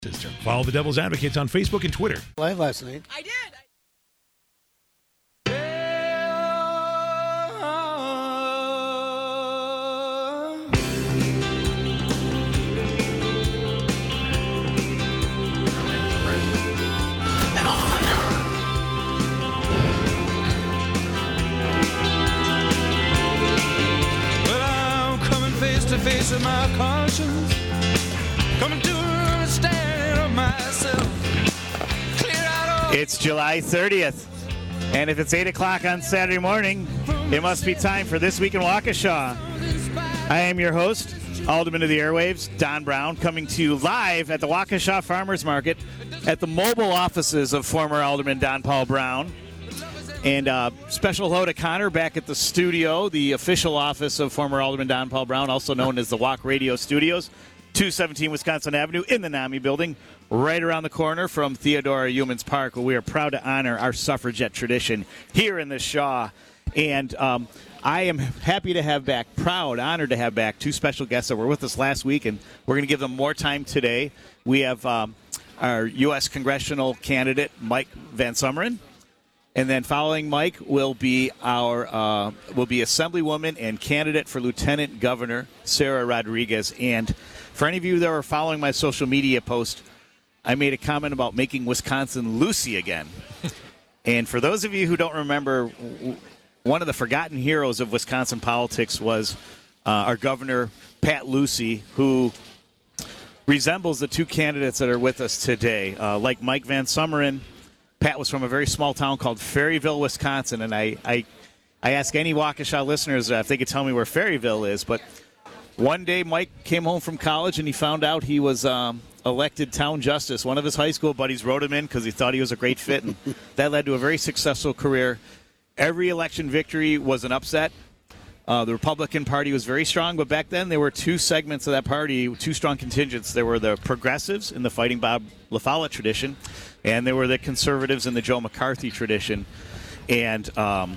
System. Follow the Devil's Advocates on Facebook and Twitter. Live last night. I did. Well, I'm coming face to face with my conscience. Coming to understand of myself. Clear out all. It's July 30th, and if it's 8 o'clock on Saturday morning, it must be time for This Week in Waukesha. I am your host, Alderman of the Airwaves, Don Brown, coming to you live at the Waukesha Farmers Market at the mobile offices of former Alderman Don Paul Brown. And special hello to Connor back at the studio, the official office of former Alderman Don Paul Brown, also known as the Walk Radio Studios, 217 Wisconsin Avenue in the NAMI building, right around the corner from Theodora Humans Park, where we are proud to honor our suffragette tradition here in the Shaw. And I am happy to have back, honored to have back two special guests that were with us last week, and we're going to give them more time today. We have our U.S. congressional candidate, Mike Van Sumeren. And then following Mike will be our Assemblywoman and candidate for Lieutenant Governor Sarah Rodriguez. And for any of you that are following my social media post, I made a comment about making Wisconsin Lucy again. And for those of you who don't remember, one of the forgotten heroes of Wisconsin politics was our Governor Pat Lucey, who resembles the two candidates that are with us today. Like Mike Van Sumeren, Pat was from a very small town called Ferryville, Wisconsin, and I ask any Waukesha listeners if they could tell me where Ferryville is, but one day Mike came home from college and he found out he was elected town justice. One of his high school buddies wrote him in because he thought he was a great fit, and that led to a very successful career. Every election victory was an upset. The Republican Party was very strong, but back then there were two segments of that party, two strong contingents. There were the progressives in the Fighting Bob LaFollette tradition, and there were the conservatives in the Joe McCarthy tradition. And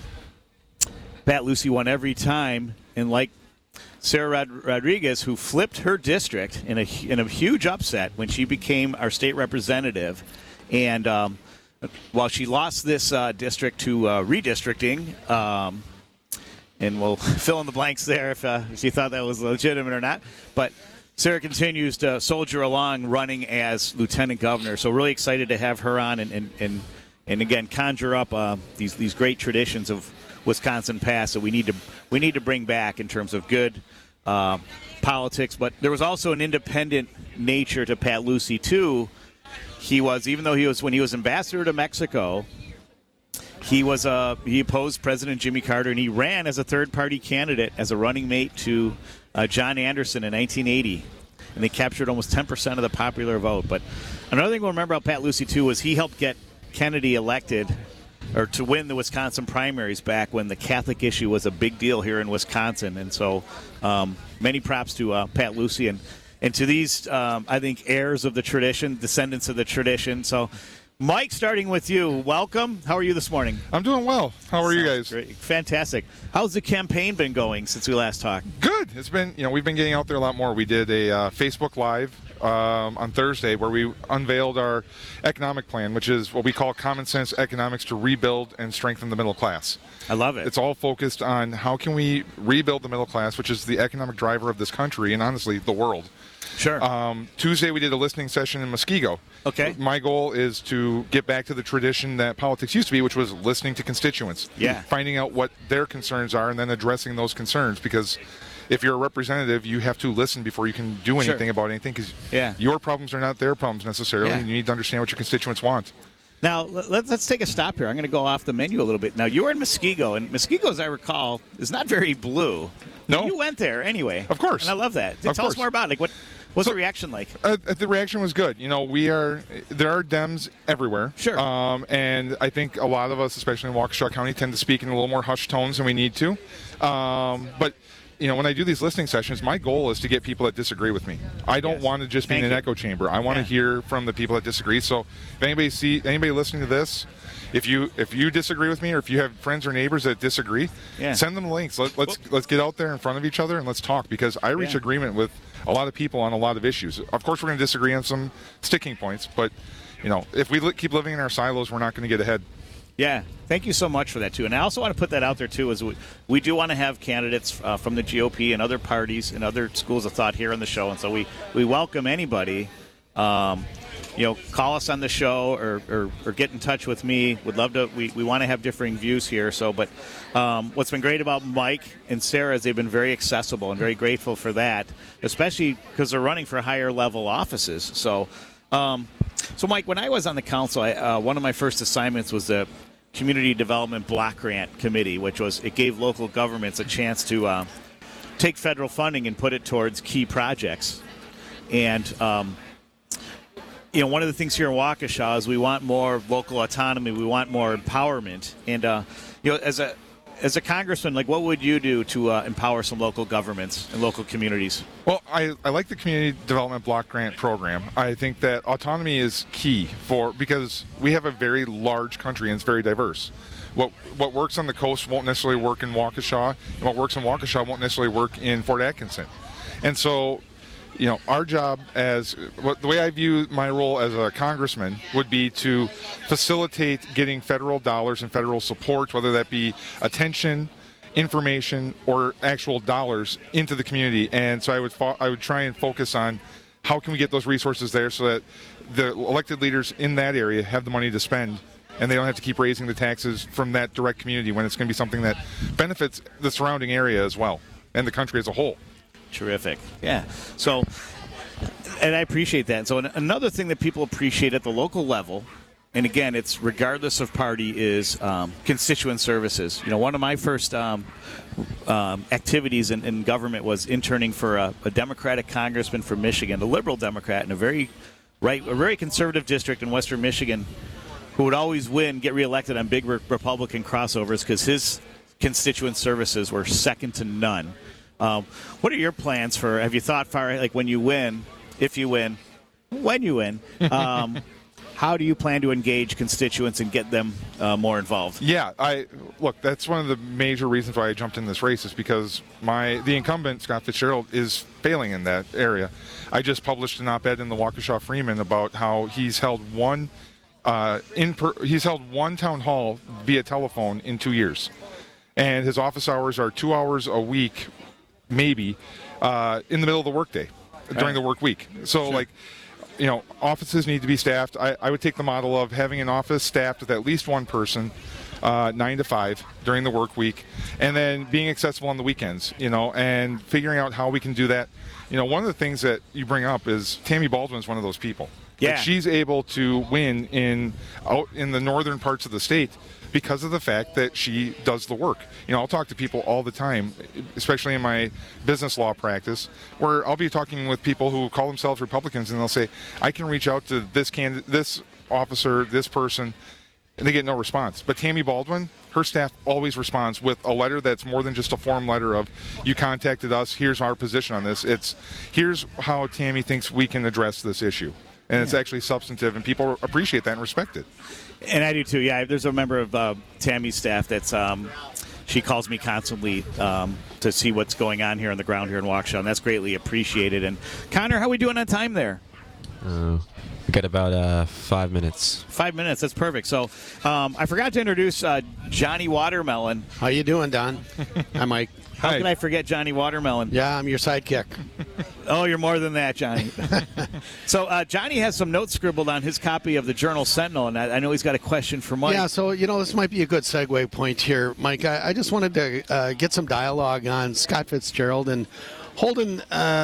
Pat Lucey won every time, and like Sarah Rodriguez, who flipped her district in a huge upset when she became our state representative. And while she lost this district to redistricting, and we'll fill in the blanks there if you thought that was legitimate or not. But Sarah continues to soldier along running as lieutenant governor. So really excited to have her on and again conjure up these great traditions of Wisconsin past that we need to bring back in terms of good politics. But there was also an independent nature to Pat Lucey too. When he was ambassador to Mexico, he opposed President Jimmy Carter, and he ran as a third-party candidate as a running mate to John Anderson in 1980, and they captured almost 10% of the popular vote. But another thing we'll remember about Pat Lucey, too, was he helped get Kennedy elected or to win the Wisconsin primaries back when the Catholic issue was a big deal here in Wisconsin. And so many props to Pat Lucey and to these, I think, heirs of the tradition, descendants of the tradition. So Mike, starting with you, welcome. How are you this morning? I'm doing well. How are you guys? Great. Fantastic. How's the campaign been going since we last talked? Good. It's been, we've been getting out there a lot more. We did a Facebook Live on Thursday where we unveiled our economic plan, which is what we call common sense economics to rebuild and strengthen the middle class. I love it. It's all focused on how can we rebuild the middle class, which is the economic driver of this country and honestly the world. Sure. Tuesday we did a listening session in Muskego. Okay. My goal is to get back to the tradition that politics used to be, which was listening to constituents. Yeah. Finding out what their concerns are and then addressing those concerns, because if you're a representative, you have to listen before you can do anything about anything, because your problems are not their problems necessarily, and you need to understand what your constituents want. Now, let's take a stop here. I'm going to go off the menu a little bit. Now, you were in Muskego, and Muskego, as I recall, is not very blue. No. You went there anyway. Of course. And I love that. Tell us more about it. What's the reaction like? The reaction was good. There are Dems everywhere. Sure. And I think a lot of us, especially in Waukesha County, tend to speak in a little more hushed tones than we need to. But when I do these listening sessions, my goal is to get people that disagree with me. I don't want to just be in an echo chamber. I want to hear from the people that disagree. So if anybody listening to this, if you disagree with me, or if you have friends or neighbors that disagree, send them links. Let's get out there in front of each other and let's talk, because I reach agreement with a lot of people on a lot of issues. Of course, we're going to disagree on some sticking points, but if we keep living in our silos, we're not going to get ahead. Yeah, thank you so much for that, too. And I also want to put that out there, too, is we do want to have candidates from the GOP and other parties and other schools of thought here on the show. And so we welcome anybody. Call us on the show or get in touch with me. Would love to. We want to have differing views here. But what's been great about Mike and Sarah is they've been very accessible and very grateful for that, especially because they're running for higher level offices. So Mike, when I was on the council, one of my first assignments was the Community Development Block Grant Committee, it gave local governments a chance to take federal funding and put it towards key projects. And one of the things here in Waukesha is we want more local autonomy. We want more empowerment. And as a congressman, what would you do to empower some local governments and local communities? Well, I like the Community Development Block Grant Program. I think that autonomy is key because we have a very large country and it's very diverse. What works on the coast won't necessarily work in Waukesha, and what works in Waukesha won't necessarily work in Fort Atkinson. And so, our job the way I view my role as a congressman would be to facilitate getting federal dollars and federal support, whether that be attention, information, or actual dollars into the community. And so I would try and focus on how can we get those resources there so that the elected leaders in that area have the money to spend and they don't have to keep raising the taxes from that direct community when it's going to be something that benefits the surrounding area as well and the country as a whole. Terrific. Yeah. So, and I appreciate that. So another thing that people appreciate at the local level, and again, it's regardless of party, is constituent services. One of my first activities in government was interning for a Democratic congressman from Michigan, a liberal Democrat in a very conservative district in Western Michigan, who would always get reelected on big Republican crossovers because his constituent services were second to none. What are your plans have you thought far, when you win, if you win, when you win, how do you plan to engage constituents and get them more involved? Yeah, that's one of the major reasons why I jumped in this race is because the incumbent, Scott Fitzgerald, is failing in that area. I just published an op-ed in the Waukesha Freeman about how he's held one town hall via telephone in 2 years. And his office hours are 2 hours a week, maybe, in the middle of the workday, during the work week. So, sure. Offices need to be staffed. I would take the model of having an office staffed with at least one person, 9 to 5 during the work week, and then being accessible on the weekends, and figuring out how we can do that. One of the things that you bring up is Tammy Baldwin's one of those people. Yeah. She's able to win out in the northern parts of the state because of the fact that she does the work. I'll talk to people all the time, especially in my business law practice, where I'll be talking with people who call themselves Republicans, and they'll say, I can reach out to this officer, this person, and they get no response. But Tammy Baldwin, her staff always responds with a letter that's more than just a form letter of, you contacted us, here's our position on this. It's, here's how Tammy thinks we can address this issue. And it's actually substantive, and people appreciate that and respect it. And I do too. Yeah, there's a member of Tammy's staff that's she calls me constantly to see what's going on here on the ground here in Waukesha, and that's greatly appreciated. And Connor, how are we doing on time there? We got about 5 minutes. 5 minutes. That's perfect. So I forgot to introduce Johnny Watermelon. How you doing, Don? Hi, Mike. How can I forget Johnny Watermelon? Yeah, I'm your sidekick. Oh, you're more than that, Johnny. So Johnny has some notes scribbled on his copy of the Journal Sentinel, and I know he's got a question for Mike. Yeah, so, this might be a good segue point here, Mike. I just wanted to get some dialogue on Scott Fitzgerald and Holden,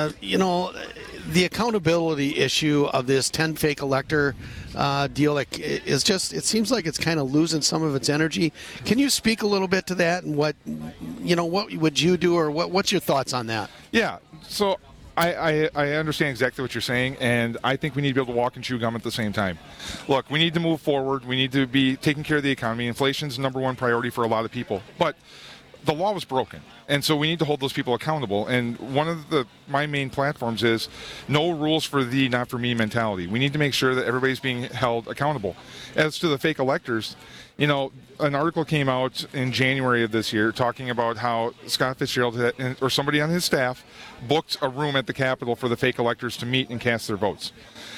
the accountability issue of this 10 fake elector deal is just, it seems like it's kind of losing some of its energy. Can you speak a little bit to that and what would you do, or what's your thoughts on that? Yeah, so I understand exactly what you're saying, and I think we need to be able to walk and chew gum at the same time. Look, we need to move forward. We need to be taking care of the economy. Inflation's the number one priority for a lot of people. But the law was broken, and so we need to hold those people accountable. And one of my main platforms is no rules for thee, not for me mentality. We need to make sure that everybody's being held accountable. As to the fake electors, you know, an article came out in January of this year talking about how Scott Fitzgerald or somebody on his staff booked a room at the Capitol for the fake electors to meet and cast their votes.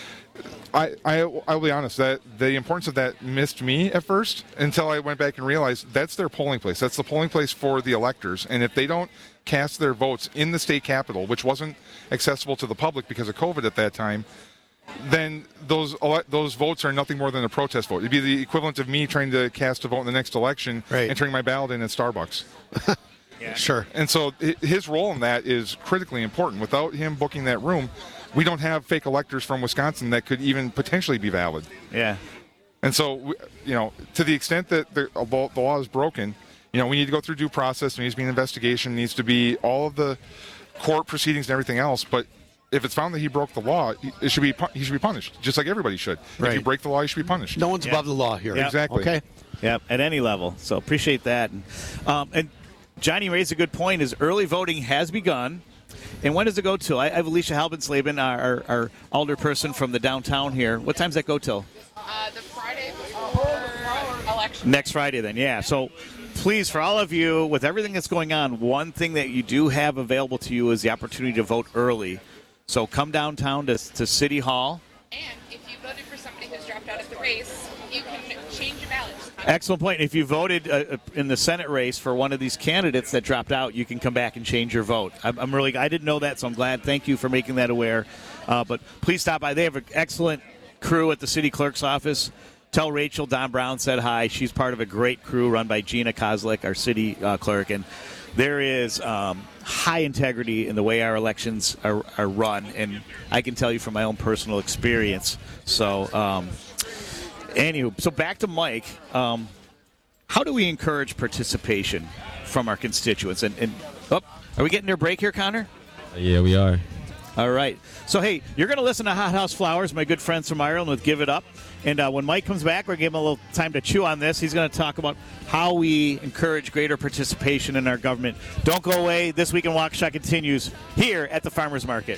I'll be honest, that the importance of that missed me at first until I went back and realized that's their polling place. That's the polling place for the electors. And if they don't cast their votes in the state capitol, which wasn't accessible to the public because of COVID at that time, then those votes are nothing more than a protest vote. It'd be the equivalent of me trying to cast a vote in the next election and turning my ballot in at Starbucks. Yeah. Sure. And so his role in that is critically important. Without him booking that room, we don't have fake electors from Wisconsin that could even potentially be valid. Yeah. And so, you know, to the extent that the law is broken, you know, we need to go through due process. There needs to be an investigation. Needs to be all of the court proceedings and everything else. But if it's found that he broke the law, he should be punished, just like everybody should. If you break the law, you should be punished. No one's above the law here. Yep. Exactly. Okay. Yep, at any level. So appreciate that. And Johnny raised a good point, is early voting has begun. And when does it go till? I have Alicia Halbensleben, our alderperson from the downtown here. What time does that go till? The Friday before election. Next Friday then, yeah. So please, for all of you, with everything that's going on, one thing that you do have available to you is the opportunity to vote early. So come downtown to City Hall. And if you voted for somebody who's dropped out of the race, you can change your ballot. Excellent point. If you voted in the Senate race for one of these candidates that dropped out, you can come back and change your vote. I didn't know that, so I'm glad. Thank you for making that aware. But please stop by. They have an excellent crew at the city clerk's office. Tell Rachel Don Brown said hi. She's part of a great crew run by Gina Kozlik, our city clerk. And there is high integrity in the way our elections are run. And I can tell you from my own personal experience. So, anywho, so back to Mike. How do we encourage participation from our constituents? And are we getting their break here, Connor? Yeah, we are. All right. So, hey, you're going to listen to Hot House Flowers, my good friends from Ireland with Give It Up. And when Mike comes back, we're going to give him a little time to chew on this. He's going to talk about how we encourage greater participation in our government. Don't go away. This Week in Waukesha continues here at the Farmers Market.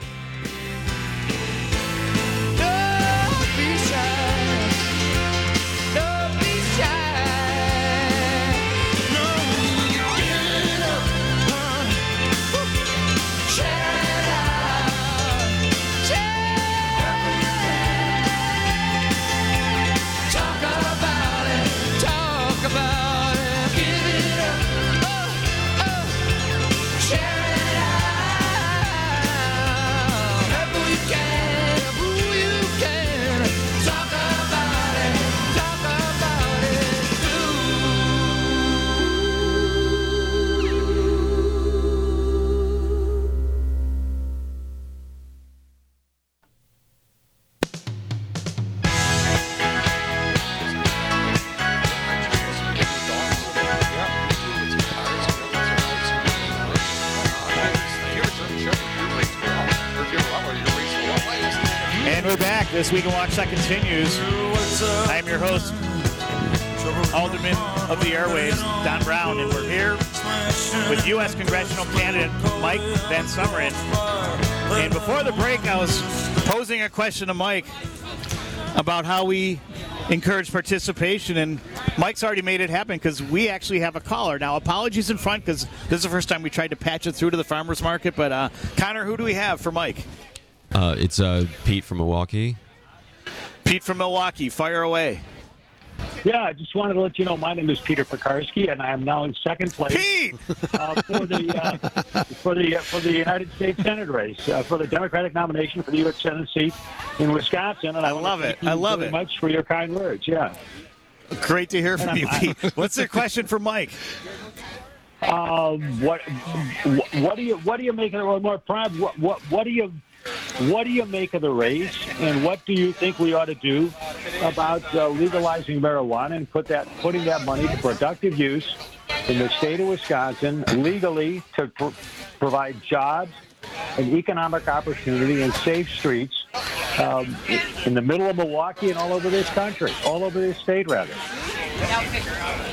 This Week in Waukesha continues. I am your host, Alderman of the Airwaves, Don Brown, and we're here with U.S. Congressional candidate Mike Van Sumeren. And before the break, I was posing a question to Mike about how we encourage participation, and Mike's already made it happen because we actually have a caller. Now, apologies in front because this is the first time we tried to patch it through to the farmers market, but Connor, who do we have for Mike? It's Pete from Milwaukee. Pete from Milwaukee, fire away. Yeah, I just wanted to let you know my name is Peter Pekarsky, and I am now in second place Pete! For the United States Senate race for the Democratic nomination for the U.S. Senate seat in Wisconsin. And I love it. I love it. Much for your kind words. Yeah. Great to hear from you, Pete. What's the question for Mike? What do you make of the What do you make of the race, and what do you think we ought to do about legalizing marijuana and putting that money to productive use in the state of Wisconsin legally to provide jobs and economic opportunity and safe streets in the middle of Milwaukee and all over this country, all over this state, rather?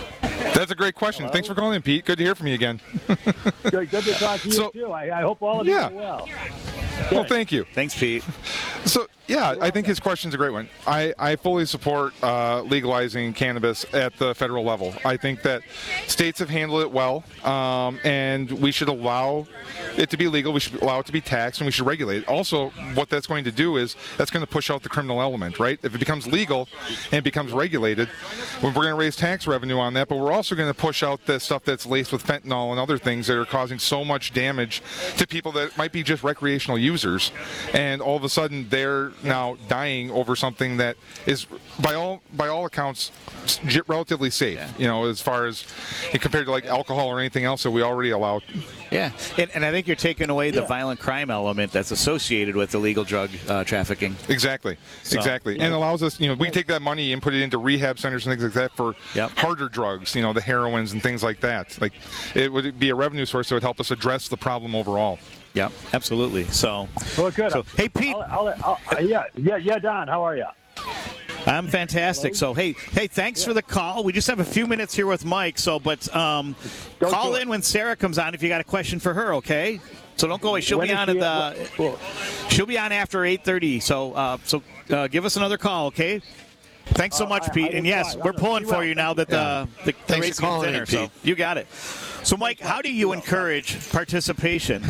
That's a great question. Hello? Thanks for calling in, Pete. Good to hear from you again. Good to talk to you, too. I hope all of you are well. Well, thank you. Thanks, Pete. So, yeah, I think his question's a great one. I fully support legalizing cannabis at the federal level. I think that states have handled it well, and we should allow it to be legal. We should allow it to be taxed, and we should regulate it. Also, what that's going to do is that's going to push out the criminal element, right? If it becomes legal and it becomes regulated, we're going to raise tax revenue on that, but we're also going to push out the stuff that's laced with fentanyl and other things that are causing so much damage to people that might be just recreational users, and all of a sudden they're now dying over something that is by all accounts relatively safe, as far as compared to like alcohol or anything else that we already allow. Yeah, and I think you're taking away the violent crime element that's associated with illegal drug trafficking. Exactly. And allows us, we take that money and put it into rehab centers and things like that for harder drugs, the heroines and things like that. Like, it would be a revenue source that would help us address the problem overall. Yeah, absolutely. So, well, good. So, hey, Pete. Yeah, Don, how are you? I'm fantastic. So, hey, thanks for the call. We just have a few minutes here with Mike. So, but call in when Sarah comes on if you got a question for her. Okay. So don't go away. She'll be on she'll be on after 8:30. So give us another call. Okay. Thanks so much, Pete. And yes, we're pulling for you now that the race is dinner. So you got it. So, Mike, how do you encourage participation?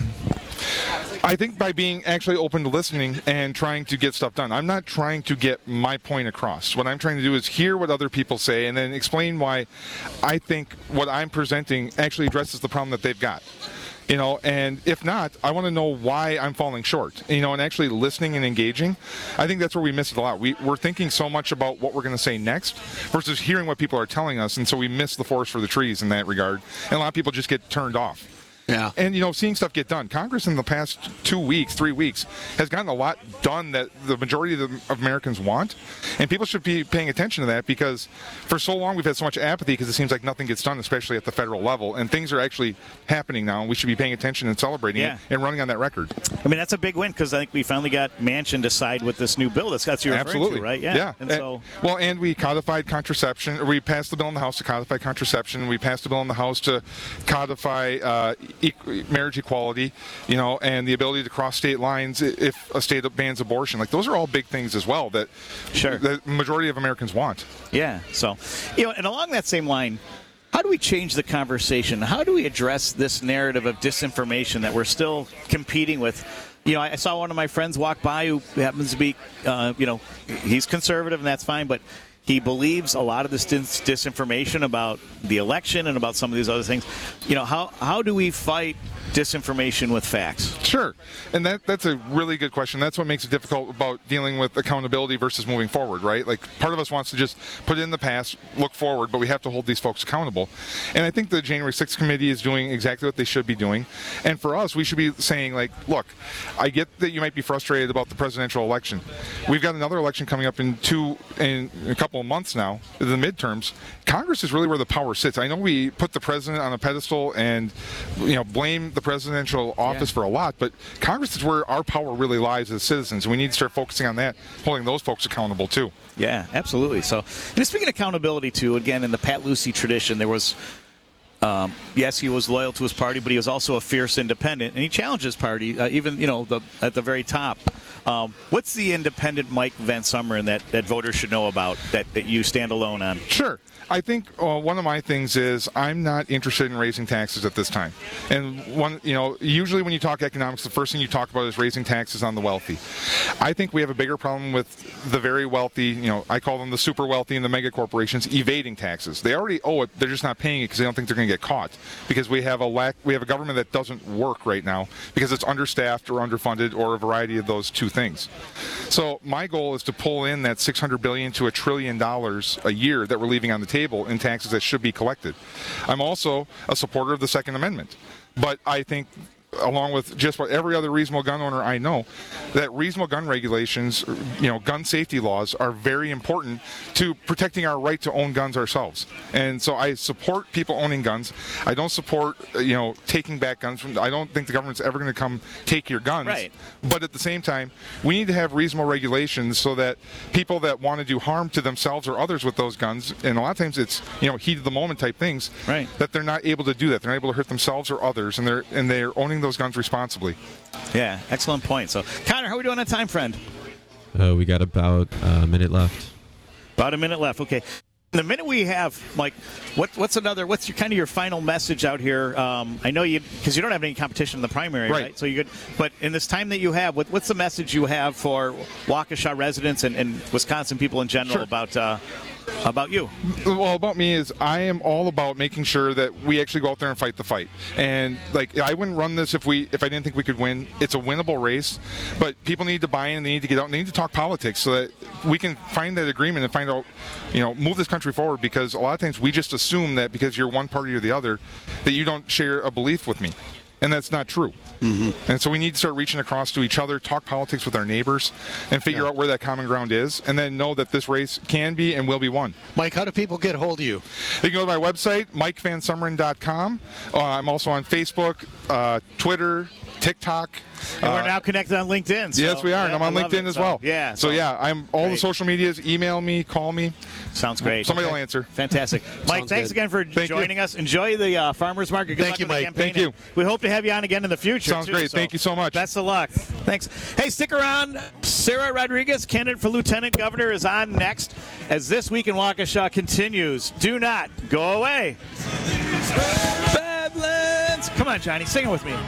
I think by being actually open to listening and trying to get stuff done. I'm not trying to get my point across. What I'm trying to do is hear what other people say and then explain why I think what I'm presenting actually addresses the problem that they've got. And if not, I want to know why I'm falling short, and actually listening and engaging. I think that's where we miss it a lot. We're thinking so much about what we're going to say next versus hearing what people are telling us, and so we miss the forest for the trees in that regard. And a lot of people just get turned off. Yeah. And, seeing stuff get done. Congress in the past 2 weeks, 3 weeks, has gotten a lot done that the majority of Americans want. And people should be paying attention to that because for so long we've had so much apathy because it seems like nothing gets done, especially at the federal level. And things are actually happening now, and we should be paying attention and celebrating it and running on that record. I mean, that's a big win because I think we finally got Manchin to side with this new bill that's got you referring to, right? Yeah. And we codified contraception. We passed the bill in the House to codify contraception. We passed the bill in the House to codify marriage equality, and the ability to cross state lines if a state bans abortion. Like, those are all big things as well that the majority of Americans want. Yeah. So, and along that same line, how do we change the conversation? How do we address this narrative of disinformation that we're still competing with? I saw one of my friends walk by who happens to be, he's conservative and that's fine, but he believes a lot of this disinformation about the election and about some of these other things. How do we fight disinformation with facts? Sure. And that's a really good question. That's what makes it difficult about dealing with accountability versus moving forward, right? Like, part of us wants to just put it in the past, look forward, but we have to hold these folks accountable. And I think the January 6th committee is doing exactly what they should be doing. And for us, we should be saying, like, look, I get that you might be frustrated about the presidential election. We've got another election coming up in a couple of months now, the midterms. Congress is really where the power sits. I know we put the president on a pedestal and blame the presidential office for a lot, but Congress is where our power really lies as citizens, and we need to start focusing on that, holding those folks accountable too. Yeah, absolutely. So, and speaking of accountability too, again, in the Pat Lucey tradition, there was yes, he was loyal to his party, but he was also a fierce independent, and he challenged his party, even at the very top. What's the independent Mike Van Sumeren that voters should know about that you stand alone on? Sure. I think one of my things is I'm not interested in raising taxes at this time. And usually when you talk economics, the first thing you talk about is raising taxes on the wealthy. I think we have a bigger problem with the very wealthy, I call them the super wealthy and the mega corporations, evading taxes. They already owe it, they're just not paying it because they don't think they're going to get caught. Because we have a government that doesn't work right now because it's understaffed or underfunded or a variety of those two things. So my goal is to pull in that $600 billion to $1 trillion a year that we're leaving on the table in taxes that should be collected. I'm also a supporter of the Second Amendment, but I think along with just about every other reasonable gun owner I know, that reasonable gun regulations, gun safety laws are very important to protecting our right to own guns ourselves. And so I support people owning guns. I don't support, taking back guns. I don't think the government's ever going to come take your guns. Right. But at the same time, we need to have reasonable regulations so that people that want to do harm to themselves or others with those guns, and a lot of times it's, heat of the moment type things, right, that they're not able to do that. They're not able to hurt themselves or others, and they're owning those guns responsibly. Yeah, excellent point. So, Connor, how are we doing on time, friend? We got about a minute left. About a minute left. Okay. The minute we have, Mike, what's your final message out here? I know because you don't have any competition in the primary, right? So you could, but in this time that you have, what's the message you have for Waukesha residents and Wisconsin people in general about you? Well, about me is I am all about making sure that we actually go out there and fight the fight. And I wouldn't run this if I didn't think we could win. It's a winnable race, but people need to buy in. They need to get out. And they need to talk politics so that we can find that agreement and find out, move this country forward. Because a lot of times we just assume that because you're one party or the other, that you don't share a belief with me. And that's not true. Mm-hmm. And so we need to start reaching across to each other, talk politics with our neighbors, and figure out where that common ground is, and then know that this race can be and will be won. Mike, how do people get a hold of you? They can go to my website, MikeVanSummeren.com. I'm also on Facebook, Twitter, TikTok. And we're now connected on LinkedIn. So yes, we are. And I'm on LinkedIn as well. Yeah. So I'm all the social medias. Email me, call me. Sounds great. Somebody will answer. Fantastic. Mike, thanks again for joining us. Enjoy the farmers market. Good Thank you, luck with Mike. the campaign. Thank you. We hope to have you on again in the future. Sounds great. Thank you so much. Best of luck. Thanks. Hey, stick around. Sarah Rodriguez, candidate for lieutenant governor, is on next as This Week in Waukesha continues. Do not go away. Badlands. Come on, Johnny. Sing it with me.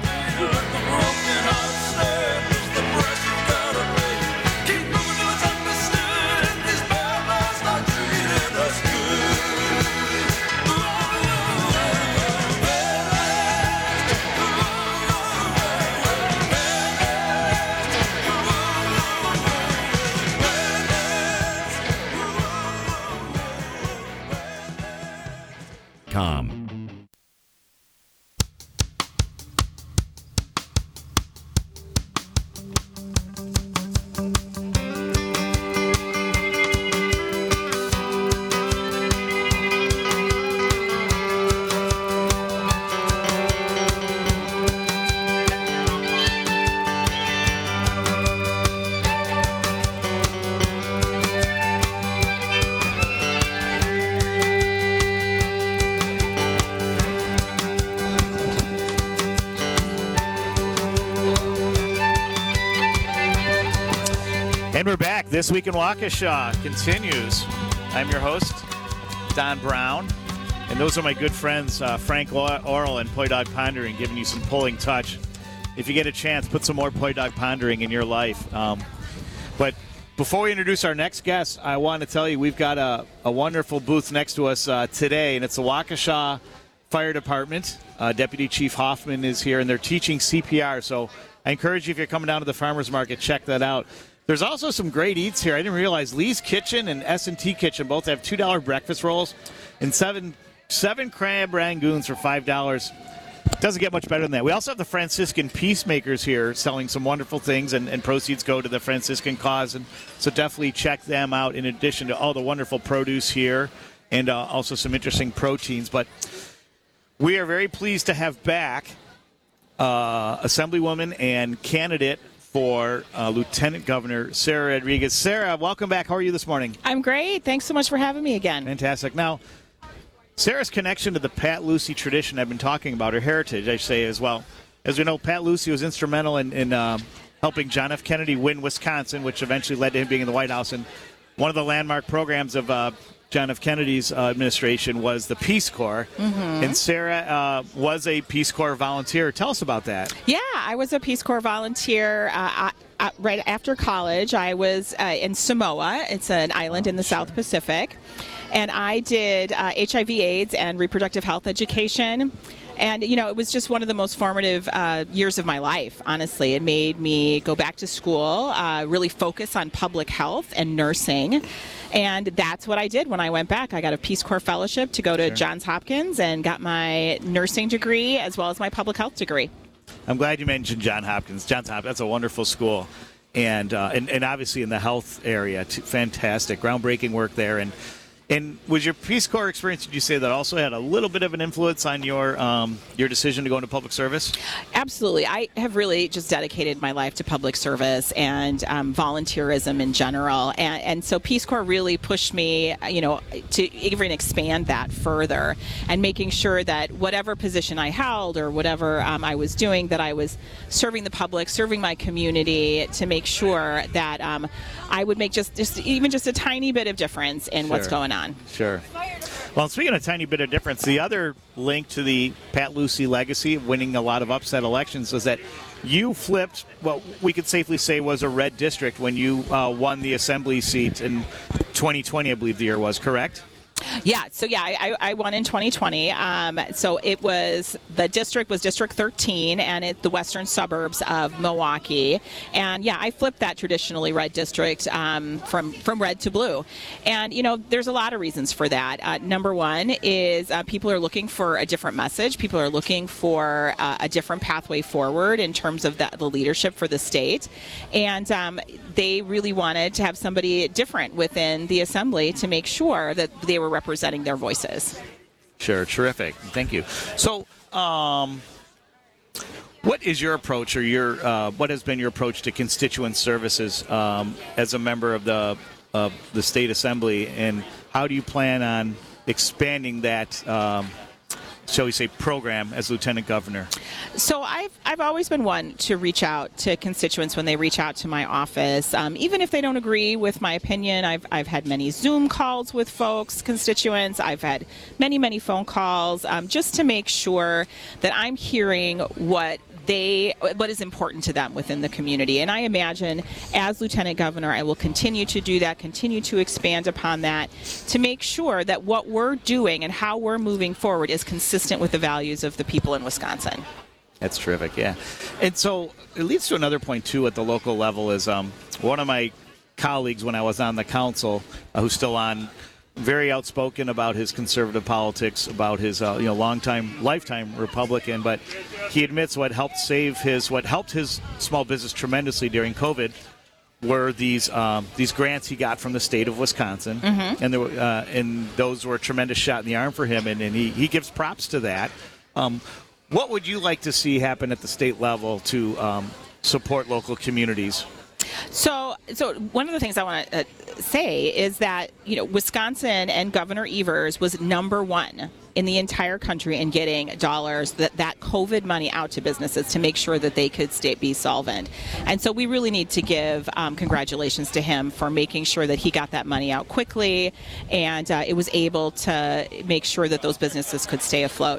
And we're back. This Week in Waukesha continues. I'm your host, Don Brown. And those are my good friends, Frank Orrell and Poi Dog Pondering, giving you some pulling touch. If you get a chance, put some more Poi Dog Pondering in your life. But before we introduce our next guest, I want to tell you we've got a wonderful booth next to us today, and it's the Waukesha Fire Department. Deputy Chief Hoffman is here, and they're teaching CPR. So I encourage you, if you're coming down to the farmers market, check that out. There's also some great eats here. I didn't realize Lee's Kitchen and S&T Kitchen both have $2 breakfast rolls and seven crab rangoons for $5. Doesn't get much better than that. We also have the Franciscan Peacemakers here selling some wonderful things, and proceeds go to the Franciscan cause. And so definitely check them out in addition to all the wonderful produce here and also some interesting proteins. But we are very pleased to have back Assemblywoman and candidate for Lieutenant Governor Sarah Rodriguez. Sarah, welcome back. How are you this morning? I'm great. Thanks so much for having me again. Fantastic. Now, Sarah's connection to the Pat Lucy tradition, I've been talking about, her heritage, I say as well. As we know, Pat Lucy was instrumental in helping John F. Kennedy win Wisconsin, which eventually led to him being in the White House. And one of the landmark programs of John F. Kennedy's administration was the Peace Corps. Mm-hmm. And Sarah was a Peace Corps volunteer. Tell us about that. Yeah, I was a Peace Corps volunteer right after college. I was in Samoa. It's an island in the South Pacific. And I did HIV/AIDS and reproductive health education. And, it was just one of the most formative years of my life, honestly. It made me go back to school, really focus on public health and nursing. And that's what I did when I went back. I got a Peace Corps fellowship to go to Johns Hopkins and got my nursing degree as well as my public health degree. I'm glad you mentioned Johns Hopkins. That's a wonderful school. And obviously in the health area, fantastic, groundbreaking work there. And was your Peace Corps experience, did you say that also had a little bit of an influence on your decision to go into public service? Absolutely. I have really just dedicated my life to public service and volunteerism in general. And so Peace Corps really pushed me, to even expand that further and making sure that whatever position I held or whatever I was doing, that I was serving the public, serving my community to make sure that I would make just a tiny bit of difference in what's going on. Sure. Well, speaking of a tiny bit of difference, the other link to the Pat Lucey legacy of winning a lot of upset elections was that you flipped what we could safely say was a red district when you won the assembly seat in 2020, I believe the year was, correct? Yeah, so I won in 2020. So the district was District 13, and it's the western suburbs of Milwaukee. And I flipped that traditionally red district from red to blue. And there's a lot of reasons for that. Number one is people are looking for a different message. People are looking for a different pathway forward in terms of the leadership for the state. And they really wanted to have somebody different within the assembly to make sure that they were representing their voices. Sure, terrific. Thank you. So, what is your approach, or what has been your approach to constituent services as a member of the state assembly, and how do you plan on expanding that? Shall we say, program as lieutenant governor? So I've always been one to reach out to constituents when they reach out to my office, even if they don't agree with my opinion. I've had many Zoom calls with folks, constituents. I've had many phone calls just to make sure that I'm hearing what is important to them within the community. And I imagine as lieutenant governor, I will continue to do that, continue to expand upon that, to make sure that what we're doing and how we're moving forward is consistent with the values of the people in Wisconsin. That's terrific, yeah. And so it leads to another point, too, at the local level is one of my colleagues when I was on the council, who's still on, very outspoken about his conservative politics, about his lifetime Republican, but he admits what helped his small business tremendously during COVID were these grants he got from the state of Wisconsin, and those were a tremendous shot in the arm for him, and he gives props to that. What would you like to see happen at the state level to support local communities? So one of the things I want to say is that, Wisconsin and Governor Evers was number one in the entire country in getting dollars, that COVID money out to businesses to make sure that they could be solvent. And so we really need to give congratulations to him for making sure that he got that money out quickly, and it was able to make sure that those businesses could stay afloat.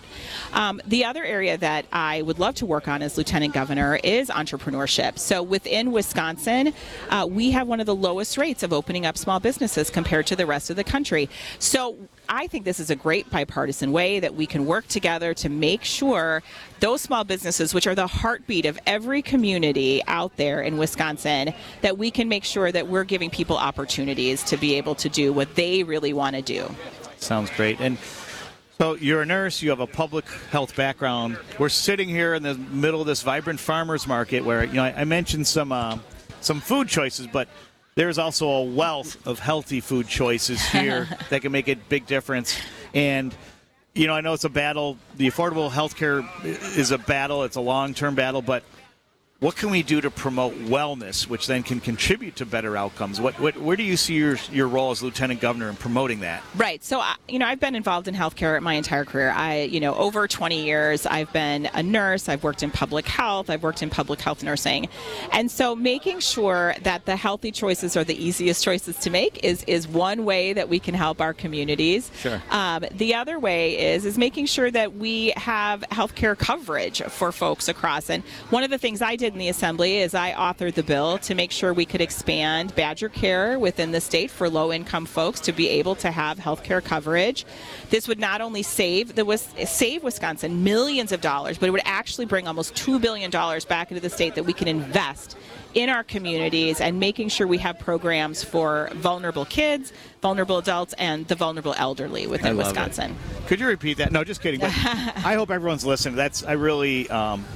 The other area that I would love to work on as lieutenant governor is entrepreneurship. So within Wisconsin, we have one of the lowest rates of opening up small businesses compared to the rest of the country. So I think this is a great bipartisan way that we can work together to make sure those small businesses, which are the heartbeat of every community out there in Wisconsin, that we can make sure that we're giving people opportunities to be able to do what they really want to do. Sounds great. And so you're a nurse, you have a public health background. We're sitting here in the middle of this vibrant farmers market where, I mentioned some food choices, but there's also a wealth of healthy food choices here that can make a big difference. And, I know it's a battle. The affordable health care is a battle. It's a long-term battle. But what can we do to promote wellness, which then can contribute to better outcomes? Where do you see your role as lieutenant governor in promoting that? Right. So, I've been involved in healthcare my entire career. Over 20 years, I've been a nurse. I've worked in public health. I've worked in public health nursing. And so making sure that the healthy choices are the easiest choices to make is one way that we can help our communities. Sure. The other way is making sure that we have healthcare coverage for folks across. And one of the things I did in the assembly is I authored the bill to make sure we could expand Badger Care within the state for low-income folks to be able to have health care coverage. This would not only save Wisconsin millions of dollars, but it would actually bring almost $2 billion back into the state that we can invest in our communities and making sure we have programs for vulnerable kids, vulnerable adults, and the vulnerable elderly within Wisconsin. Could you repeat that? No, just kidding. But I hope everyone's listening. I really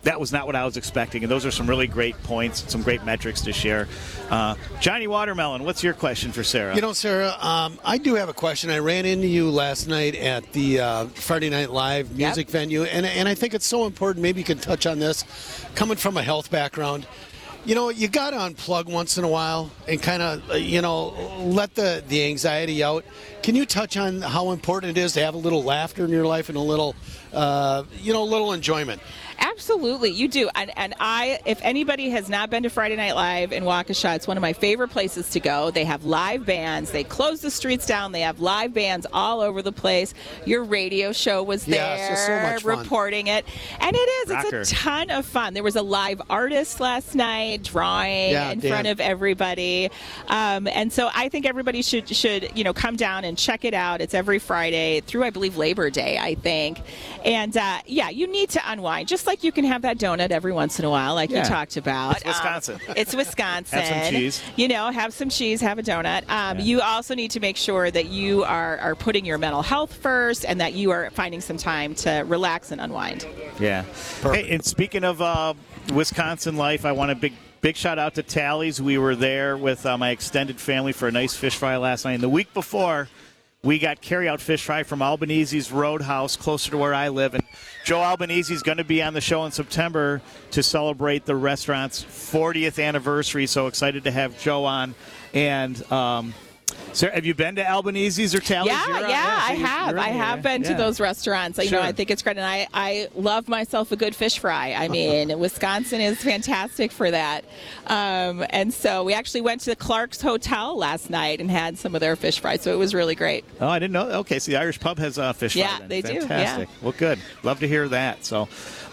that was not what I was expecting. And those are some really great points, some great metrics to share. Johnny Watermelon, what's your question for Sarah? You know, Sarah, I do have a question. I ran into you last night at the Friday Night Live music venue, and I think it's so important. Maybe you can touch on this. Coming from a health background, you know, you got to unplug once in a while and kind of, let the anxiety out. Can you touch on how important it is to have a little laughter in your life and a little, little enjoyment? Absolutely, you do. And if anybody has not been to Friday Night Live in Waukesha, it's one of my favorite places to go. They have live bands. They close the streets down. They have live bands all over the place. Your radio show was there, it's so much fun. reporting it. And it is. Rocker. It's a ton of fun. There was a live artist last night drawing in front of everybody. And so I think everybody should come down and check it out. It's every Friday through, I believe, Labor Day, I think. And, you need to unwind. Just like you can have that donut every once in a while, like you talked about. It's Wisconsin. It's Wisconsin. Have some cheese. Have some cheese, have a donut. You also need to make sure that you are putting your mental health first and that you are finding some time to relax and unwind. Yeah. Hey, and speaking of Wisconsin life, I want a big shout out to Tally's. We were there with my extended family for a nice fish fry last night. And the week before, we got carry-out fish fry from Albanese's Roadhouse, closer to where I live. And Joe Albanese is going to be on the show in September to celebrate the restaurant's 40th anniversary. So excited to have Joe on. And Sarah, have you been to Albanese's or Tally's? I have. I have been to those restaurants. Sure. I think it's great. And I love myself a good fish fry. I mean, Wisconsin is fantastic for that. And so we actually went to the Clark's Hotel last night and had some of their fish fries. So it was really great. Oh, I didn't know. Okay, so the Irish Pub has fish fry. Yeah, they do. Fantastic. Well, good. Love to hear that. So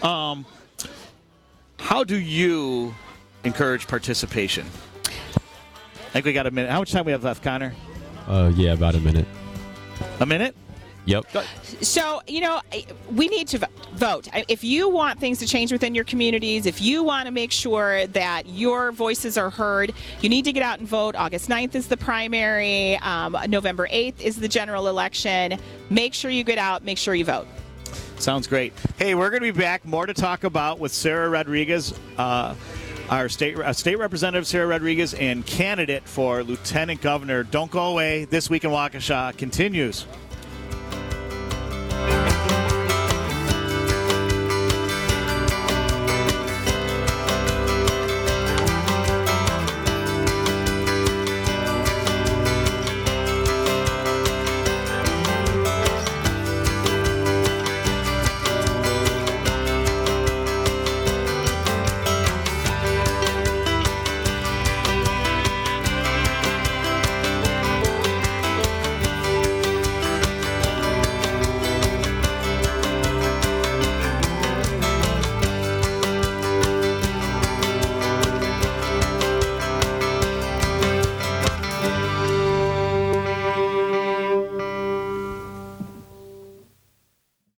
how do you encourage participation? I think we got a minute. How much time we have left, Connor? About a minute. A minute? Yep. So, we need to vote. If you want things to change within your communities, if you want to make sure that your voices are heard, you need to get out and vote. August 9th is the primary. November 8th is the general election. Make sure you get out. Make sure you vote. Sounds great. Hey, we're going to be back. More to talk about with Sarah Rodriguez, our state representative, Sarah Rodriguez, and candidate for lieutenant governor. Don't go away. This Week in Waukesha continues.